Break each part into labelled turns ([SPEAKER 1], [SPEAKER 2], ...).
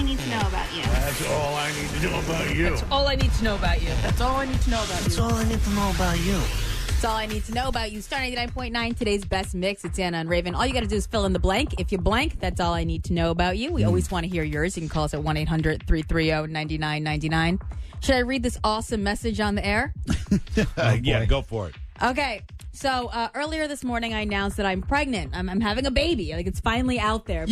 [SPEAKER 1] need to know about you.
[SPEAKER 2] That's all I need to know about you.
[SPEAKER 3] That's all I need to know about you. That's all I need to know about
[SPEAKER 2] That's
[SPEAKER 3] you.
[SPEAKER 2] all I need to know about you.
[SPEAKER 1] That's all I need to know about you. Star 99.9, today's best mix. It's Anna and Raven. All you got to do is fill in the blank. If you blank, that's all I need to know about you. We always want to hear yours. You can call us at 1-800-330-9999. Should I read this awesome message on the air?
[SPEAKER 2] Yeah, go for it.
[SPEAKER 1] Okay. So earlier this morning, I announced that I'm pregnant. I'm having a baby. Like, it's finally out there. But,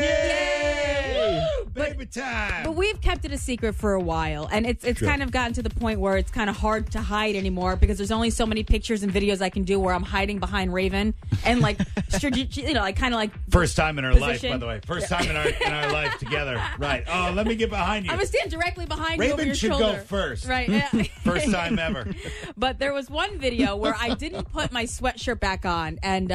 [SPEAKER 2] Yay! Baby time!
[SPEAKER 1] But we've kept it a secret for a while, and it's kind of gotten to the point where it's kind of hard to hide anymore because there's only so many pictures and videos I can do where I'm hiding behind Raven and like, like kind of like
[SPEAKER 2] First time in our life, by the way. First time in our life together. Right. Oh, let me get behind you.
[SPEAKER 1] I'm gonna stand directly behind you over
[SPEAKER 2] Raven
[SPEAKER 1] your
[SPEAKER 2] should
[SPEAKER 1] shoulder.
[SPEAKER 2] go first.
[SPEAKER 1] Right. Yeah.
[SPEAKER 2] First time ever.
[SPEAKER 1] But there was one video where I didn't put my sweatshirt back on, and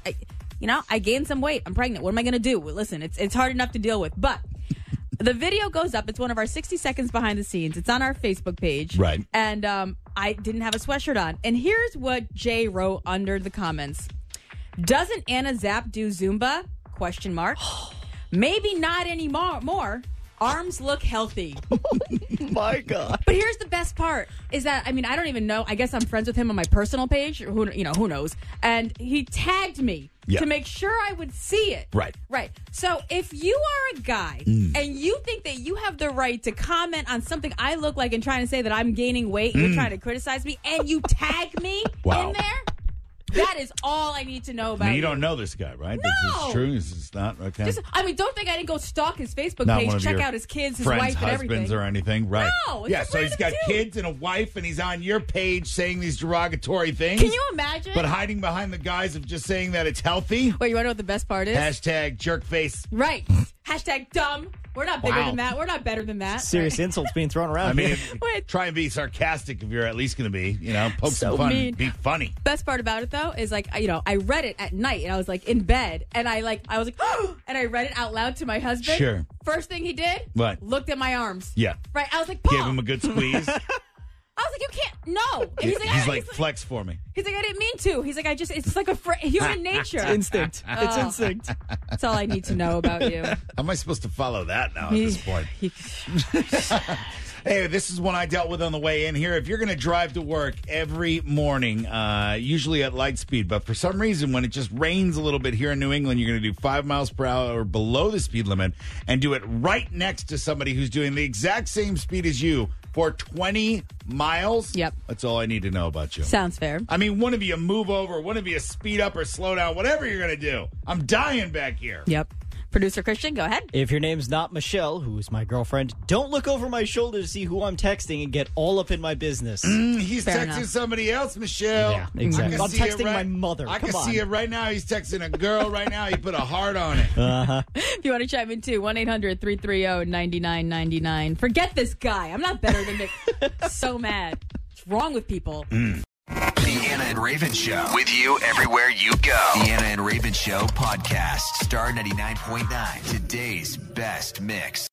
[SPEAKER 1] I gained some weight. I'm pregnant. What am I gonna do? Listen, it's hard enough to deal with, but. The video goes up. It's one of our 60 seconds behind the scenes. It's on our Facebook page.
[SPEAKER 2] Right.
[SPEAKER 1] And I didn't have a sweatshirt on. And here's what Jay wrote under the comments. Doesn't Anna Zapp do Zumba? Question mark. Maybe not anymore. More. Arms look healthy.
[SPEAKER 4] My God.
[SPEAKER 1] But here's the best part is that, I don't even know. I guess I'm friends with him on my personal page. Who knows? And he tagged me to make sure I would see it.
[SPEAKER 2] Right.
[SPEAKER 1] Right. So if you are a guy and you think that you have the right to comment on something I look like and trying to say that I'm gaining weight and you're trying to criticize me and you tag me in there, that is all I need to know about
[SPEAKER 2] You don't know this guy, right?
[SPEAKER 1] No.
[SPEAKER 2] This is true. This is not okay.
[SPEAKER 1] Don't think I didn't go stalk his Facebook
[SPEAKER 2] Not one
[SPEAKER 1] page,
[SPEAKER 2] of
[SPEAKER 1] check
[SPEAKER 2] your
[SPEAKER 1] out his kids, his
[SPEAKER 2] friends,
[SPEAKER 1] wife, and
[SPEAKER 2] husbands,
[SPEAKER 1] everything.
[SPEAKER 2] or anything, right?
[SPEAKER 1] No, it's
[SPEAKER 2] yeah.
[SPEAKER 1] just
[SPEAKER 2] So he's got
[SPEAKER 1] random dude.
[SPEAKER 2] kids and a wife, and he's on your page saying these derogatory things.
[SPEAKER 1] Can you imagine?
[SPEAKER 2] But hiding behind the guise of just saying that it's healthy.
[SPEAKER 1] Wait, you want to know what the best part is?
[SPEAKER 2] Hashtag jerkface.
[SPEAKER 1] Right. Hashtag dumb. We're not bigger
[SPEAKER 2] Wow.
[SPEAKER 1] than that. We're not better than that.
[SPEAKER 4] Serious insults being thrown around.
[SPEAKER 2] I mean,
[SPEAKER 1] Wait.
[SPEAKER 2] try and be sarcastic if you're at least going to be, poke
[SPEAKER 1] So
[SPEAKER 2] some fun,
[SPEAKER 1] mean.
[SPEAKER 2] be funny.
[SPEAKER 1] Best part about it though is I read it at night and I was in bed and I was like and I read it out loud to my husband.
[SPEAKER 2] Sure.
[SPEAKER 1] First thing he did,
[SPEAKER 2] What?
[SPEAKER 1] looked at my arms.
[SPEAKER 2] Yeah.
[SPEAKER 1] Right. I was like, Paul.
[SPEAKER 2] Give him a good squeeze.
[SPEAKER 1] I was like, you can't. No. And
[SPEAKER 2] he's like, flex for me.
[SPEAKER 1] He's like, I didn't mean to. He's like, it's like human nature.
[SPEAKER 4] Instinct. It's instinct.
[SPEAKER 1] That's all I need to know about you.
[SPEAKER 2] How am I supposed to follow that now at this point? Hey, this is one I dealt with on the way in here. If you're going to drive to work every morning, usually at light speed, but for some reason, when it just rains a little bit here in New England, you're going to do 5 miles per hour below the speed limit and do it right next to somebody who's doing the exact same speed as you for 20 miles.
[SPEAKER 1] Yep.
[SPEAKER 2] That's all I need to know about you.
[SPEAKER 1] Sounds fair.
[SPEAKER 2] I mean, one of you move over, one of you speed up or slow down, whatever you're going to do. I'm dying back here.
[SPEAKER 1] Yep. Producer Christian, go ahead.
[SPEAKER 4] If your name's not Michelle, who is my girlfriend, don't look over my shoulder to see who I'm texting and get all up in my business.
[SPEAKER 2] He's
[SPEAKER 1] Fair
[SPEAKER 2] texting
[SPEAKER 1] enough.
[SPEAKER 2] somebody else, Michelle.
[SPEAKER 4] Yeah, exactly.
[SPEAKER 2] I can
[SPEAKER 4] I'm
[SPEAKER 2] see it
[SPEAKER 4] texting my mother.
[SPEAKER 2] I
[SPEAKER 4] Come
[SPEAKER 2] can
[SPEAKER 4] on.
[SPEAKER 2] see it right now. He's texting a girl right now. He put a heart on it.
[SPEAKER 1] If you want to chime in too, 1-800-330-9999. Forget this guy. I'm not better than Nick. So mad. What's wrong with people?
[SPEAKER 5] The Anna and Raven Show. With you everywhere you go. The Anna and Raven Show podcast. Star 99.9. Today's best mix.